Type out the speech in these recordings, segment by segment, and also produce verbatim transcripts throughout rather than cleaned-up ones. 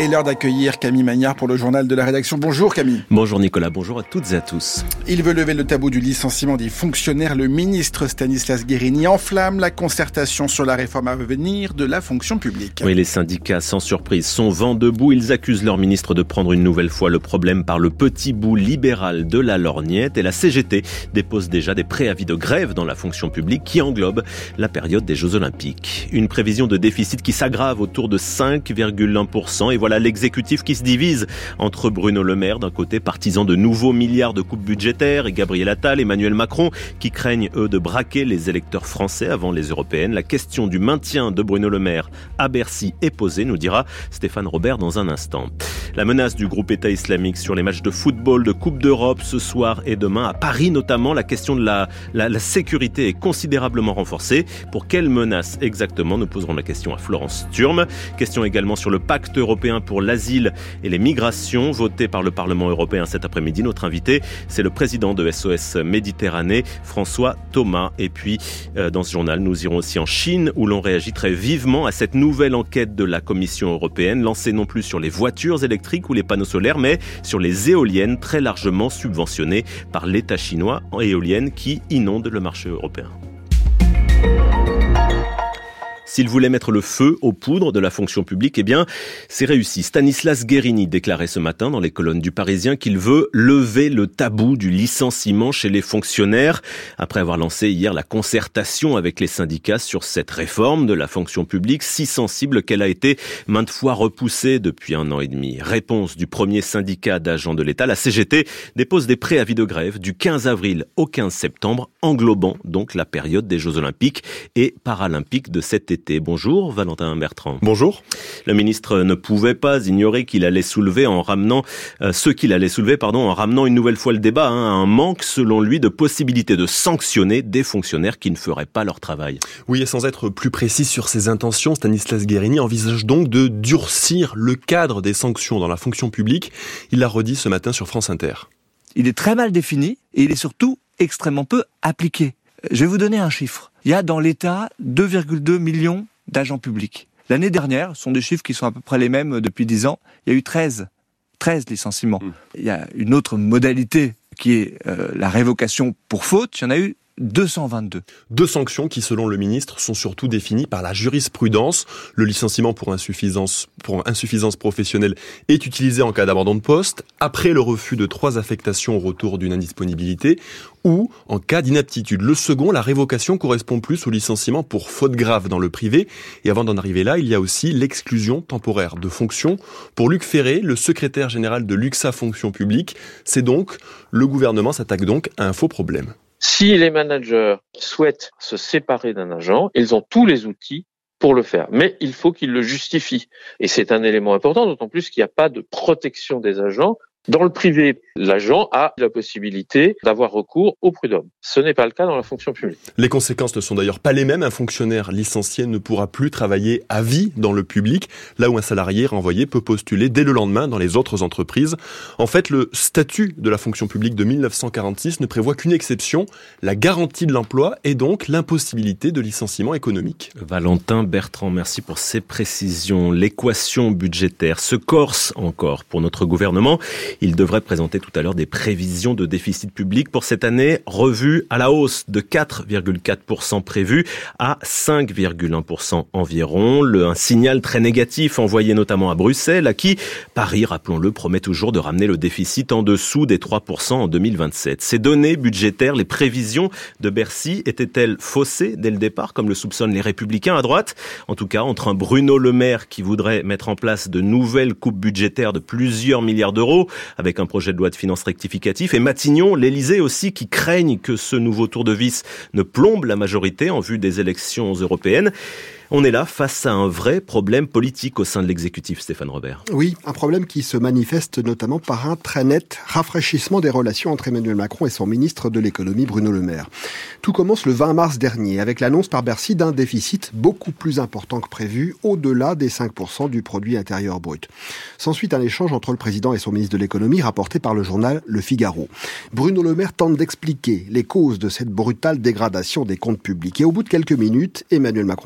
Et l'heure d'accueillir Camille Magnard pour le journal de la rédaction. Bonjour Camille. Bonjour Nicolas, bonjour à toutes et à tous. Il veut lever le tabou du licenciement des fonctionnaires. Le ministre Stanislas Guerini enflamme la concertation sur la réforme à venir de la fonction publique. Oui, les syndicats, sans surprise, sont vent debout. Ils accusent leur ministre de prendre une nouvelle fois le problème par le petit bout libéral de la lorgnette. Et la C G T dépose déjà des préavis de grève dans la fonction publique qui englobe la période des Jeux Olympiques. Une prévision de déficit qui s'aggrave autour de cinq virgule un pour cent. Et voilà l'exécutif qui se divise entre Bruno Le Maire, d'un côté partisan de nouveaux milliards de coupes budgétaires, et Gabriel Attal, Emmanuel Macron, qui craignent, eux, de braquer les électeurs français avant les européennes. La question du maintien de Bruno Le Maire à Bercy est posée, nous dira Stéphane Robert dans un instant. La menace du groupe État islamique sur les matchs de football, de Coupe d'Europe ce soir et demain, à Paris notamment, la question de la, la, la sécurité est considérablement renforcée. Pour quelle menace exactement? Nous poserons la question à Florence Thurm. Question également sur le pacte européen pour l'asile et les migrations, voté par le Parlement européen cet après-midi. Notre invité, c'est le président de S O S Méditerranée, François Thomas. Et puis, euh, dans ce journal, nous irons aussi en Chine, où l'on réagit très vivement à cette nouvelle enquête de la Commission européenne, lancée non plus sur les voitures électriques ou les panneaux solaires, mais sur les éoliennes, très largement subventionnées par l'État chinois, éoliennes qui inondent le marché européen. S'il voulait mettre le feu aux poudres de la fonction publique, eh bien, c'est réussi. Stanislas Guerini déclarait ce matin dans les colonnes du Parisien qu'il veut lever le tabou du licenciement chez les fonctionnaires. Après avoir lancé hier la concertation avec les syndicats sur cette réforme de la fonction publique, si sensible qu'elle a été maintes fois repoussée depuis un an et demi. Réponse du premier syndicat d'agents de l'État, la C G T dépose des préavis de grève du quinze avril au quinze septembre, englobant donc la période des Jeux Olympiques et Paralympiques de cet été. Bonjour Valentin Bertrand. Bonjour. Le ministre ne pouvait pas ignorer qu'il allait soulever en ramenant euh, ce qu'il allait soulever pardon en ramenant une nouvelle fois le débat, hein, un manque selon lui de possibilité de sanctionner des fonctionnaires qui ne feraient pas leur travail. Oui, et sans être plus précis sur ses intentions, Stanislas Guerini envisage donc de durcir le cadre des sanctions dans la fonction publique. Il l'a redit ce matin sur France Inter. Il est très mal défini et il est surtout extrêmement peu appliqué. Je vais vous donner un chiffre. Il y a dans l'État deux virgule deux millions d'agents publics. L'année dernière, ce sont des chiffres qui sont à peu près les mêmes depuis dix ans, il y a eu treize, treize licenciements. Mmh. Il y a une autre modalité qui est euh, la révocation pour faute, il y en a eu deux cent vingt-deux. Deux sanctions qui, selon le ministre, sont surtout définies par la jurisprudence. Le licenciement pour insuffisance, pour insuffisance professionnelle est utilisé en cas d'abandon de poste, après le refus de trois affectations au retour d'une indisponibilité, ou en cas d'inaptitude. Le second, la révocation, correspond plus au licenciement pour faute grave dans le privé. Et avant d'en arriver là, il y a aussi l'exclusion temporaire de fonction. Pour Luc Ferré, le secrétaire général de l'U X A Fonction Publique, c'est donc, le gouvernement s'attaque donc à un faux problème. Si les managers souhaitent se séparer d'un agent, ils ont tous les outils pour le faire. Mais il faut qu'ils le justifient. Et c'est un élément important, d'autant plus qu'il n'y a pas de protection des agents. Dans le privé, l'agent a la possibilité d'avoir recours au prud'homme. Ce n'est pas le cas dans la fonction publique. Les conséquences ne sont d'ailleurs pas les mêmes. Un fonctionnaire licencié ne pourra plus travailler à vie dans le public, là où un salarié renvoyé peut postuler dès le lendemain dans les autres entreprises. En fait, le statut de la fonction publique de dix-neuf cent quarante-six ne prévoit qu'une exception, la garantie de l'emploi et donc l'impossibilité de licenciement économique. Valentin Bertrand, merci pour ces précisions. L'équation budgétaire se corse encore pour notre gouvernement. Il devrait présenter tout à l'heure des prévisions de déficit public pour cette année, revues à la hausse de quatre virgule quatre pour cent prévu à cinq virgule un pour cent environ. Le, un signal très négatif envoyé notamment à Bruxelles, à qui Paris, rappelons-le, promet toujours de ramener le déficit en dessous des trois pour cent en deux mille vingt-sept. Ces données budgétaires, les prévisions de Bercy, étaient-elles faussées dès le départ, comme le soupçonnent les Républicains à droite? En tout cas, entre un Bruno Le Maire qui voudrait mettre en place de nouvelles coupes budgétaires de plusieurs milliards d'euros, avec un projet de loi de finances rectificatif, et Matignon, l'Élysée aussi, qui craignent que ce nouveau tour de vis ne plombe la majorité en vue des élections européennes. On est là face à un vrai problème politique au sein de l'exécutif, Stéphane Robert. Oui, un problème qui se manifeste notamment par un très net rafraîchissement des relations entre Emmanuel Macron et son ministre de l'économie, Bruno Le Maire. Tout commence le vingt mars dernier avec l'annonce par Bercy d'un déficit beaucoup plus important que prévu, au-delà des cinq pour cent du produit intérieur brut. S'ensuit un échange entre le président et son ministre de l'économie, rapporté par le journal Le Figaro. Bruno Le Maire tente d'expliquer les causes de cette brutale dégradation des comptes publics. Et au bout de quelques minutes, Emmanuel Macron s'agace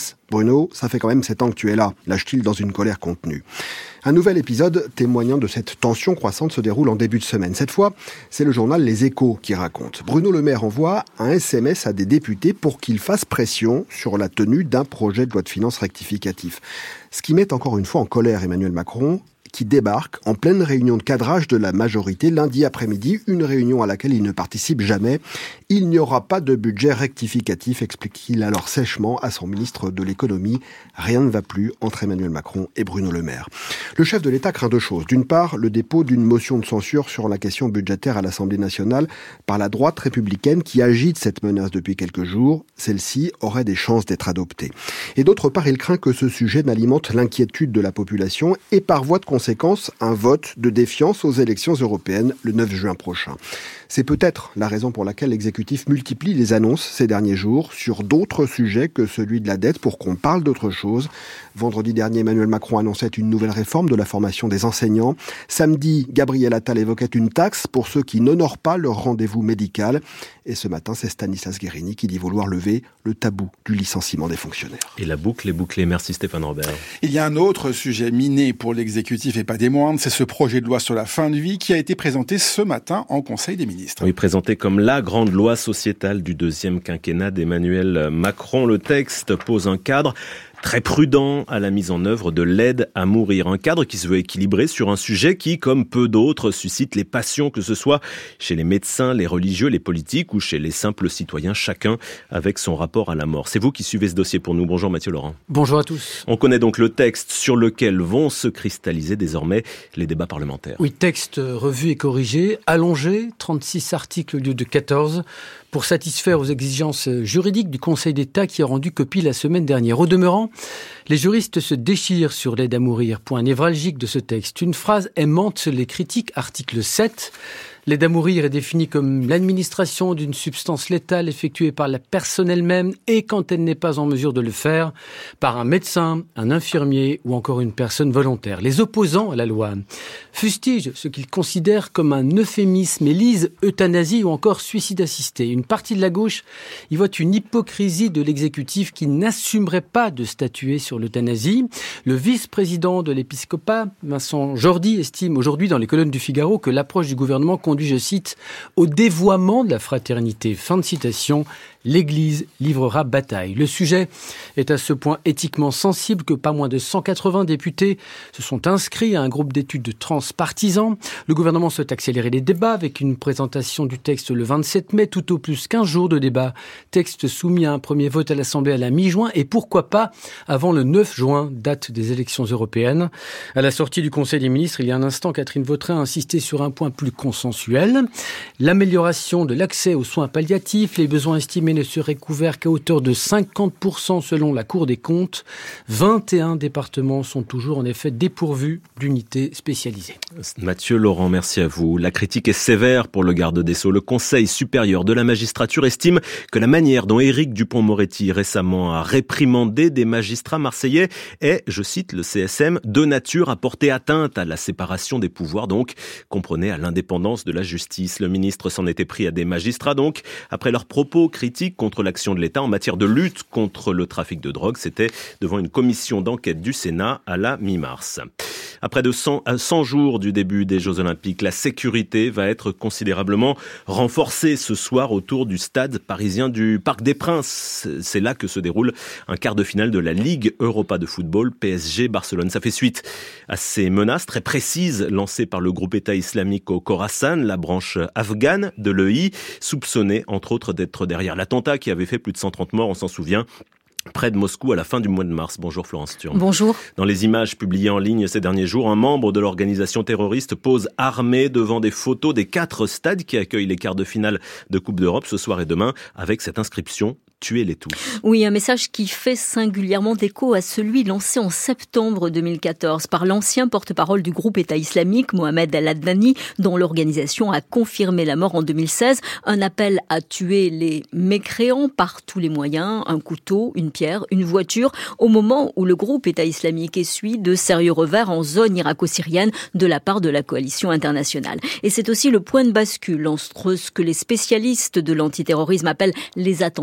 menace. Bruno, ça fait quand même sept ans que tu es là, lâche-t-il dans une colère contenue. Un nouvel épisode témoignant de cette tension croissante se déroule en début de semaine. Cette fois, c'est le journal Les Échos qui raconte. Bruno Le Maire envoie un S M S à des députés pour qu'ils fassent pression sur la tenue d'un projet de loi de finances rectificatif. Ce qui met encore une fois en colère Emmanuel Macron, qui débarque en pleine réunion de cadrage de la majorité lundi après-midi, une réunion à laquelle il ne participe jamais. Il n'y aura pas de budget rectificatif, explique-t-il alors sèchement à son ministre de l'économie. Rien ne va plus entre Emmanuel Macron et Bruno Le Maire. Le chef de l'État craint deux choses. D'une part, le dépôt d'une motion de censure sur la question budgétaire à l'Assemblée nationale par la droite républicaine qui agite cette menace depuis quelques jours. Celle-ci aurait des chances d'être adoptée. Et d'autre part, il craint que ce sujet n'alimente l'inquiétude de la population et par voie de conséquence, un vote de défiance aux élections européennes le neuf juin prochain. C'est peut-être la raison pour laquelle l'exécutif multiplie les annonces ces derniers jours sur d'autres sujets que celui de la dette pour qu'on parle d'autre chose. Vendredi dernier, Emmanuel Macron annonçait une nouvelle réforme de la formation des enseignants. Samedi, Gabriel Attal évoquait une taxe pour ceux qui n'honorent pas leur rendez-vous médical. Et ce matin, c'est Stanislas Guerini qui dit vouloir lever le tabou du licenciement des fonctionnaires. Et la boucle est bouclée. Merci Stéphane Robert. Il y a un autre sujet miné pour l'exécutif et pas des moindres, c'est ce projet de loi sur la fin de vie qui a été présenté ce matin en Conseil des ministres. Oui, présenté comme la grande loi sociétale du deuxième quinquennat d'Emmanuel Macron. Le texte pose un cadre très prudent à la mise en œuvre de l'aide à mourir. Un cadre qui se veut équilibré sur un sujet qui, comme peu d'autres, suscite les passions, que ce soit chez les médecins, les religieux, les politiques ou chez les simples citoyens, chacun avec son rapport à la mort. C'est vous qui suivez ce dossier pour nous. Bonjour Mathieu Laurent. Bonjour à tous. On connaît donc le texte sur lequel vont se cristalliser désormais les débats parlementaires. Oui, texte revu et corrigé, allongé, trente-six articles au lieu de quatorze, pour satisfaire aux exigences juridiques du Conseil d'État qui a rendu copie la semaine dernière. Au demeurant, les juristes se déchirent sur l'aide à mourir, point névralgique de ce texte. Une phrase aimante les critiques, article sept. L'aide à mourir est définie comme l'administration d'une substance létale effectuée par la personne elle-même et quand elle n'est pas en mesure de le faire, par un médecin, un infirmier ou encore une personne volontaire. Les opposants à la loi fustigent ce qu'ils considèrent comme un euphémisme et lisent euthanasie ou encore suicide assisté. Une partie de la gauche y voit une hypocrisie de l'exécutif qui n'assumerait pas de statuer sur l'euthanasie. Le vice-président de l'épiscopat, Vincent Jordi, estime aujourd'hui dans les colonnes du Figaro que l'approche du gouvernement conduit, je cite, au dévoiement de la fraternité. Fin de citation. L'Église livrera bataille. Le sujet est à ce point éthiquement sensible que pas moins de cent quatre-vingts députés se sont inscrits à un groupe d'études transpartisans. Le gouvernement souhaite accélérer les débats avec une présentation du texte le vingt-sept mai, tout au plus quinze jours de débat. Texte soumis à un premier vote à l'Assemblée à la mi-juin et pourquoi pas avant le neuf juin, date des élections européennes. À la sortie du Conseil des ministres, il y a un instant, Catherine Vautrin a insisté sur un point plus consensuel. L'amélioration de l'accès aux soins palliatifs, les besoins estimés ne serait couvert qu'à hauteur de cinquante pour cent selon la Cour des comptes. vingt et un départements sont toujours en effet dépourvus d'unités spécialisées. Mathieu Laurent, merci à vous. La critique est sévère pour le garde des Sceaux. Le Conseil supérieur de la magistrature estime que la manière dont Éric Dupond-Moretti récemment a réprimandé des magistrats marseillais est, je cite le C S M, de nature à porter atteinte à la séparation des pouvoirs, donc comprenez à l'indépendance de la justice. Le ministre s'en était pris à des magistrats, donc, après leurs propos critiques contre l'action de l'État en matière de lutte contre le trafic de drogue. C'était devant une commission d'enquête du Sénat à la mi-mars. Après de cent, cent jours du début des Jeux Olympiques, la sécurité va être considérablement renforcée ce soir autour du stade parisien du Parc des Princes. C'est là que se déroule un quart de finale de la Ligue Europa de football, P S G Barcelone. Ça fait suite à ces menaces très précises lancées par le groupe État islamique au Khorasan, la branche afghane de l'E I, soupçonnée entre autres d'être derrière l'attentat qui avait fait plus de cent trente morts, on s'en souvient, près de Moscou à la fin du mois de mars. Bonjour Florence Thurn. Bonjour. Dans les images publiées en ligne ces derniers jours, un membre de l'organisation terroriste pose armé devant des photos des quatre stades qui accueillent les quarts de finale de Coupe d'Europe ce soir et demain avec cette inscription « Tuez-les tous ». Oui, un message qui fait singulièrement écho à celui lancé en septembre deux mille quatorze par l'ancien porte-parole du groupe État islamique, Mohamed Al-Adnani, dont l'organisation a confirmé la mort en deux mille seize. Un appel à tuer les mécréants par tous les moyens, un couteau, une pierre, une voiture, au moment où le groupe État islamique essuie de sérieux revers en zone irako-syrienne de la part de la coalition internationale. Et c'est aussi le point de bascule entre ce que les spécialistes de l'antiterrorisme appellent les attentats proches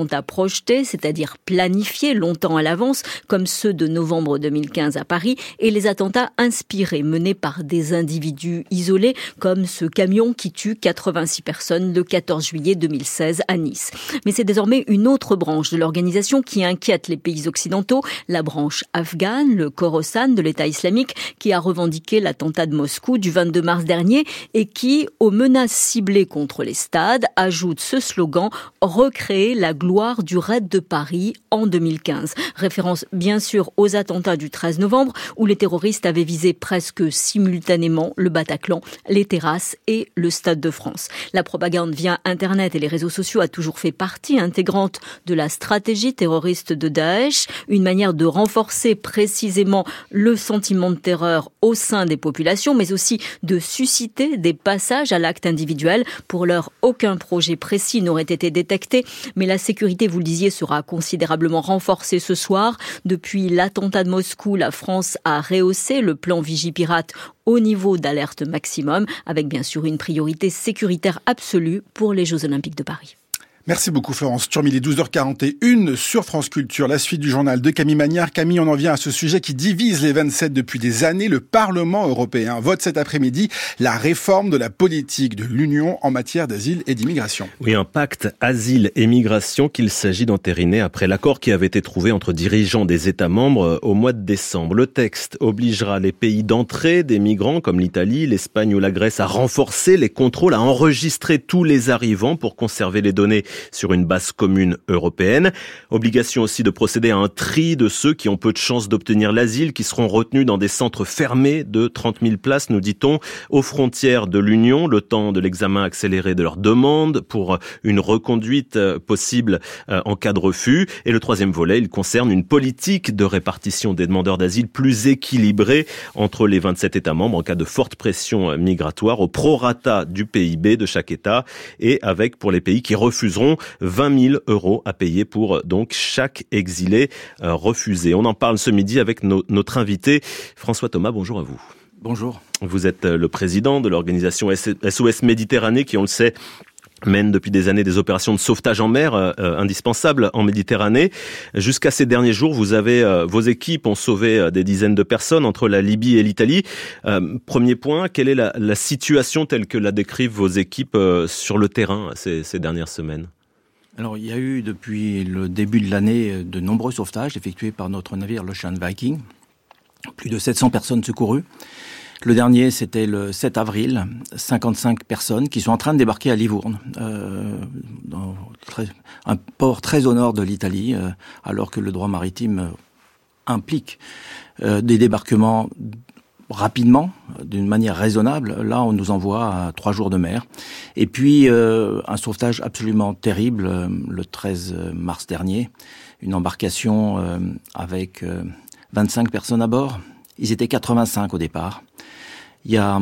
projetés, c'est-à-dire planifiés longtemps à l'avance, comme ceux de novembre deux mille quinze à Paris, et les attentats inspirés, menés par des individus isolés, comme ce camion qui tue quatre-vingt-six personnes le quatorze juillet deux mille seize à Nice. Mais c'est désormais une autre branche de l'organisation qui inquiète les pays occidentaux, la branche afghane, le Khorasan de l'État islamique, qui a revendiqué l'attentat de Moscou du vingt-deux mars dernier et qui, aux menaces ciblées contre les stades, ajoute ce slogan « Recréer la gloire du raid de Paris en deux mille quinze ». Référence bien sûr aux attentats du treize novembre où les terroristes avaient visé presque simultanément le Bataclan, les terrasses et le Stade de France. La propagande via Internet et les réseaux sociaux a toujours fait partie intégrante de la stratégie terroriste de Daesh, une manière de renforcer précisément le sentiment de terreur au sein des populations, mais aussi de susciter des passages à l'acte individuel. Pour l'heure, aucun projet précis n'aurait été détecté, mais la sécurité, vous le disiez, sera considérablement renforcée ce soir. Depuis l'attentat de Moscou, la France a rehaussé le plan Vigipirate au niveau d'alerte maximum, avec bien sûr une priorité sécuritaire absolue pour les Jeux Olympiques de Paris. Merci beaucoup Florence Turmy, les douze heures quarante et une sur France Culture. La suite du journal de Camille Magnard. Camille, on en vient à ce sujet qui divise les vingt-sept depuis des années. Le Parlement européen vote cet après-midi la réforme de la politique de l'Union en matière d'asile et d'immigration. Oui, un pacte asile et migration qu'il s'agit d'entériner après l'accord qui avait été trouvé entre dirigeants des États membres au mois de décembre. Le texte obligera les pays d'entrée des migrants comme l'Italie, l'Espagne ou la Grèce à renforcer les contrôles, à enregistrer tous les arrivants pour conserver les données sur une base commune européenne. Obligation aussi de procéder à un tri de ceux qui ont peu de chances d'obtenir l'asile, qui seront retenus dans des centres fermés de trente mille places, nous dit-on, aux frontières de l'Union, le temps de l'examen accéléré de leur demande pour une reconduite possible en cas de refus. Et le troisième volet, il concerne une politique de répartition des demandeurs d'asile plus équilibrée entre les vingt-sept États membres en cas de forte pression migratoire, au prorata du P I B de chaque État, et avec, pour les pays qui refuseront, vingt mille euros à payer pour donc chaque exilé euh, refusé. On en parle ce midi avec no- notre invité François Thomas. Bonjour à vous. Bonjour. Vous êtes le président de l'organisation S O S Méditerranée qui, on le sait, mène depuis des années des opérations de sauvetage en mer euh, indispensables en Méditerranée. Jusqu'à ces derniers jours, vous avez euh, vos équipes ont sauvé euh, des dizaines de personnes entre la Libye et l'Italie. Euh, premier point, quelle est la, la situation telle que la décrivent vos équipes euh, sur le terrain ces, ces dernières semaines ? Alors, il y a eu depuis le début de l'année de nombreux sauvetages effectués par notre navire l'Ocean Viking. Plus de sept cents personnes secourues. Le dernier, c'était le sept avril, cinquante-cinq personnes qui sont en train de débarquer à Livourne, euh, dans très, un port très au nord de l'Italie, euh, alors que le droit maritime euh, implique euh, des débarquements rapidement, d'une manière raisonnable. Là, on nous envoie à trois jours de mer. Et puis, euh, un sauvetage absolument terrible, euh, le treize mars dernier, une embarcation euh, avec euh, vingt-cinq personnes à bord. Ils étaient quatre-vingt-cinq au départ. Il y a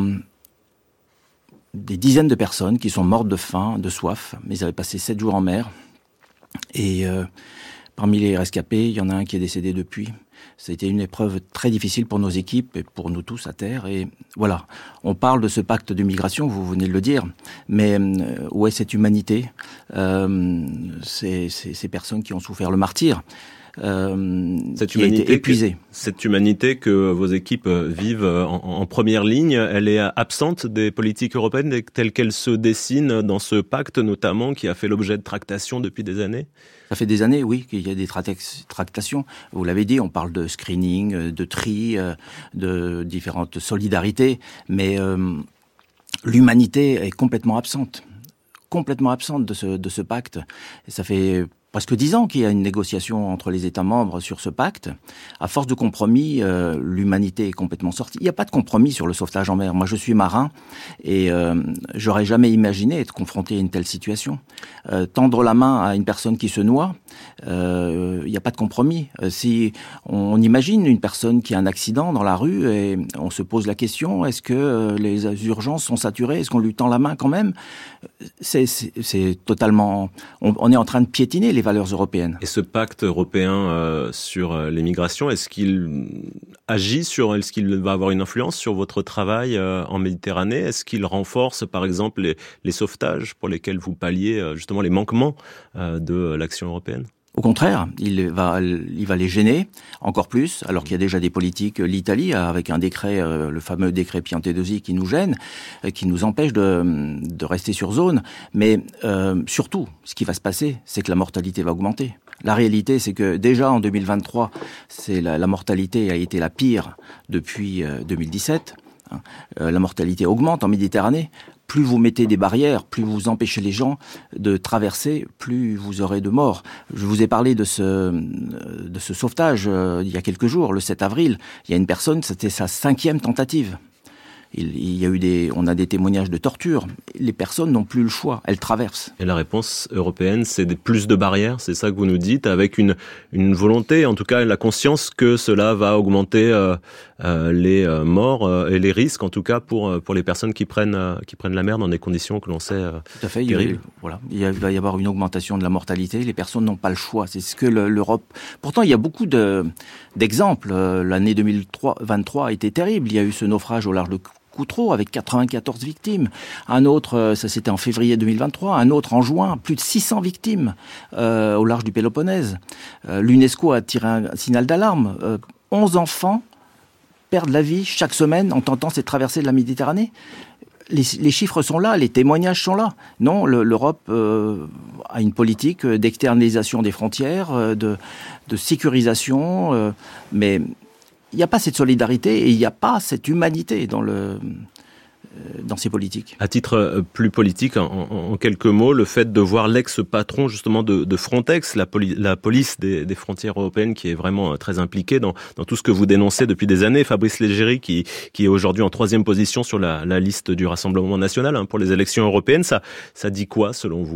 des dizaines de personnes qui sont mortes de faim, de soif, mais ils avaient passé sept jours en mer. Et euh, parmi les rescapés, il y en a un qui est décédé depuis. Ça a été une épreuve très difficile pour nos équipes et pour nous tous à terre. Et voilà, on parle de ce pacte de migration, vous venez de le dire, mais euh, où est cette humanité, euh, ces, ces, ces personnes qui ont souffert le martyre? Euh, cette qui humanité a été épuisée. Que, cette humanité que vos équipes vivent en, en première ligne, elle est absente des politiques européennes telles qu'elles se dessinent dans ce pacte notamment qui a fait l'objet de tractations depuis des années? Ça fait des années, oui, qu'il y a des tractations. Vous l'avez dit, on parle de screening, de tri, de différentes solidarités, mais euh, l'humanité est complètement absente. Complètement absente de ce, de ce pacte. Et ça fait presque dix ans qu'il y a une négociation entre les États membres sur ce pacte. À force de compromis, euh, l'humanité est complètement sortie. Il n'y a pas de compromis sur le sauvetage en mer. Moi, je suis marin et euh, j'aurais jamais imaginé être confronté à une telle situation. Euh, tendre la main à une personne qui se noie, euh, il n'y a pas de compromis. Euh, si on imagine une personne qui a un accident dans la rue et on se pose la question, est-ce que euh, les urgences sont saturées? Est-ce qu'on lui tend la main quand même? C'est, c'est, c'est totalement... On, on est en train de piétiner les valeurs européennes. Et ce pacte européen euh, sur euh, les migrations, est-ce qu'il agit sur, est-ce qu'il va avoir une influence sur votre travail euh, en Méditerranée? Est-ce qu'il renforce, par exemple, les, les sauvetages pour lesquels vous palliez euh, justement les manquements euh, de l'action européenne? Au contraire, il va, il va les gêner encore plus, alors qu'il y a déjà des politiques. L'Italie, avec un décret, le fameux décret Piantedosi, qui nous gêne, qui nous empêche de, de rester sur zone. Mais euh, surtout, ce qui va se passer, c'est que la mortalité va augmenter. La réalité, c'est que déjà en deux mille vingt-trois, c'est la, la mortalité a été la pire depuis euh, deux mille dix-sept. Hein. Euh, la mortalité augmente en Méditerranée. Plus vous mettez des barrières, plus vous empêchez les gens de traverser, plus vous aurez de morts. Je vous ai parlé de ce de ce sauvetage euh, il y a quelques jours, le sept avril. Il y a une personne, c'était sa cinquième tentative. Il, il y a eu des, on a des témoignages de torture. Les personnes n'ont plus le choix, elles traversent. Et la réponse européenne, c'est des plus de barrières, c'est ça que vous nous dites, avec une une volonté, en tout cas la conscience que cela va augmenter euh, euh, les euh, morts euh, et les risques, en tout cas pour pour les personnes qui prennent euh, qui prennent la mer dans des conditions que l'on sait euh, tout à fait. Il, y a, voilà, il va y avoir une augmentation de la mortalité. Les personnes n'ont pas le choix. C'est ce que le, l'Europe. Pourtant, il y a beaucoup de d'exemples. L'année deux mille vingt-trois a été terrible. Il y a eu ce naufrage au large de Coutreau avec quatre-vingt-quatorze victimes. Un autre, ça c'était en février deux mille vingt-trois, un autre en juin, plus de six cents victimes euh, au large du Péloponnèse. Euh, L'UNESCO a tiré un signal d'alarme. Euh, onze enfants perdent la vie chaque semaine en tentant cette traversée de la Méditerranée. Les, les chiffres sont là, les témoignages sont là. Non, le, l'Europe euh, a une politique d'externalisation des frontières, euh, de, de sécurisation, euh, mais il n'y a pas cette solidarité et il n'y a pas cette humanité dans le dans ces politiques. À titre plus politique, en, en, en quelques mots, le fait de voir l'ex-patron justement de, de Frontex, la, poli, la police des, des frontières européennes, qui est vraiment très impliquée dans, dans tout ce que vous dénoncez depuis des années, Fabrice Leggeri, qui, qui est aujourd'hui en troisième position sur la, la liste du Rassemblement national hein, pour les élections européennes, ça, ça dit quoi selon vous ?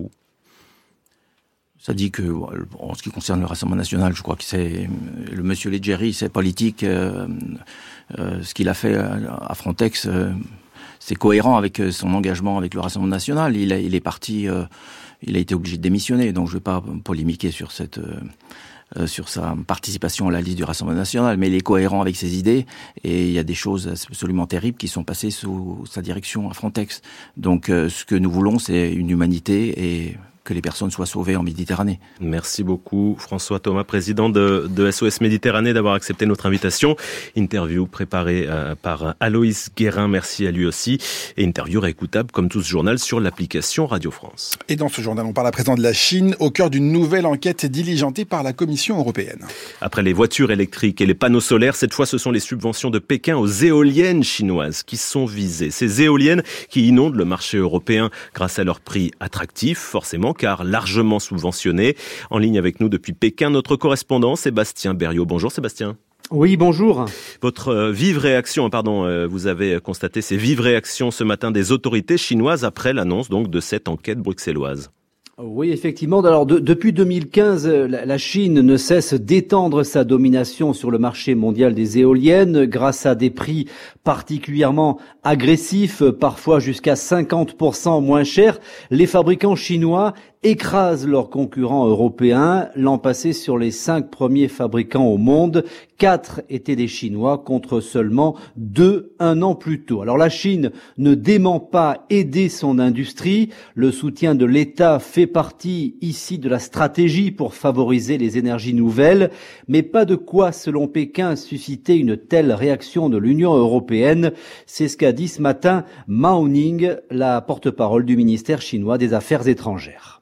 Ça dit que, en ce qui concerne le Rassemblement national, je crois que c'est le monsieur Leggeri, c'est politique. Euh, euh, ce qu'il a fait à Frontex, euh, c'est cohérent avec son engagement avec le Rassemblement national. Il, a, il est parti, euh, il a été obligé de démissionner, donc je ne vais pas polémiquer sur cette, euh, sur sa participation à la liste du Rassemblement national, mais il est cohérent avec ses idées et il y a des choses absolument terribles qui sont passées sous sa direction à Frontex. Donc, euh, ce que nous voulons, c'est une humanité et que les personnes soient sauvées en Méditerranée. Merci beaucoup François Thomas, président de, de S O S Méditerranée, d'avoir accepté notre invitation. Interview préparée euh, par Aloïs Guérin, merci à lui aussi. Et interview réécoutable comme tout ce journal sur l'application Radio France. Et dans ce journal, on parle à présent de la Chine, au cœur d'une nouvelle enquête diligentée par la Commission européenne. Après les voitures électriques et les panneaux solaires, cette fois ce sont les subventions de Pékin aux éoliennes chinoises qui sont visées. Ces éoliennes qui inondent le marché européen grâce à leur prix attractif, forcément, car largement subventionné. En ligne avec nous depuis Pékin, notre correspondant Sébastien Berriot. Bonjour Sébastien. Oui, bonjour. Votre euh, vive réaction, pardon, euh, vous avez constaté ces vives réactions ce matin des autorités chinoises après l'annonce donc de cette enquête bruxelloise. Oui, effectivement. Alors, de, depuis deux mille quinze, la, la Chine ne cesse d'étendre sa domination sur le marché mondial des éoliennes grâce à des prix particulièrement agressifs, parfois jusqu'à cinquante pour cent moins chers. Les fabricants chinois écrasent leurs concurrents européens. L'an passé, sur les cinq premiers fabricants au monde, quatre étaient des Chinois contre seulement deux un an plus tôt. Alors la Chine ne dément pas aider son industrie. Le soutien de l'État fait partie ici de la stratégie pour favoriser les énergies nouvelles, mais pas de quoi, selon Pékin, susciter une telle réaction de l'Union européenne. C'est ce qu'a dit ce matin Mao Ning, la porte-parole du ministère chinois des Affaires étrangères.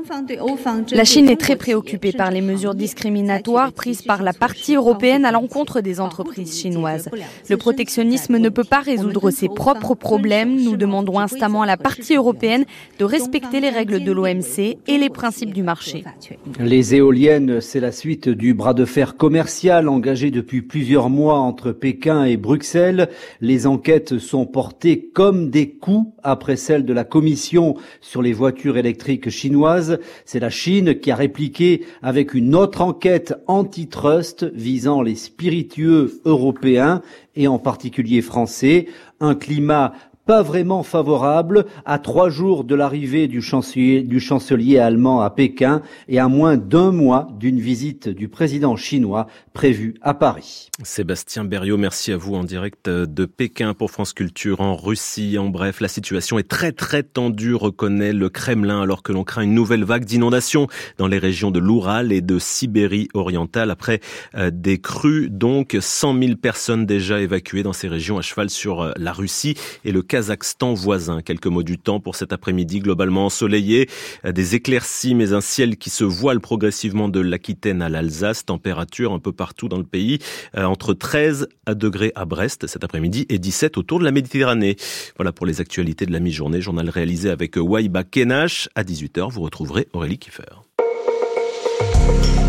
La Chine est très préoccupée par les mesures discriminatoires prises par la partie européenne à l'encontre des entreprises chinoises. Le protectionnisme ne peut pas résoudre ses propres problèmes. Nous demandons instamment à la partie européenne de respecter les règles de l'O M C et les principes du marché. Les éoliennes, c'est la suite du bras de fer commercial engagé depuis plusieurs mois entre Pékin et Bruxelles. Les enquêtes sont portées comme des coups après celle de la Commission sur les voitures électriques chinoises. C'est la Chine qui a répliqué avec une autre enquête antitrust visant les spiritueux européens et en particulier français. Un climat pas vraiment favorable à trois jours de l'arrivée du chancelier, du chancelier allemand à Pékin et à moins d'un mois d'une visite du président chinois prévue à Paris. Sébastien Berriot, merci à vous en direct de Pékin pour France Culture. En Russie, en bref, la situation est très très tendue, reconnaît le Kremlin, alors que l'on craint une nouvelle vague d'inondations dans les régions de l'Oural et de Sibérie orientale. Après euh, des crues, donc cent mille personnes déjà évacuées dans ces régions à cheval sur euh, la Russie et le Kazakhstan voisin. Quelques mots du temps pour cet après-midi globalement ensoleillé, euh, des éclaircies mais un ciel qui se voile progressivement de l'Aquitaine à l'Alsace. Température un peu partout dans le pays, euh, entre treize degrés à Brest cet après-midi et dix-sept autour de la Méditerranée. Voilà pour les actualités de la mi-journée. Journal réalisé avec Waiba Kenash. À dix-huit heures, vous retrouverez Aurélie Kiefer.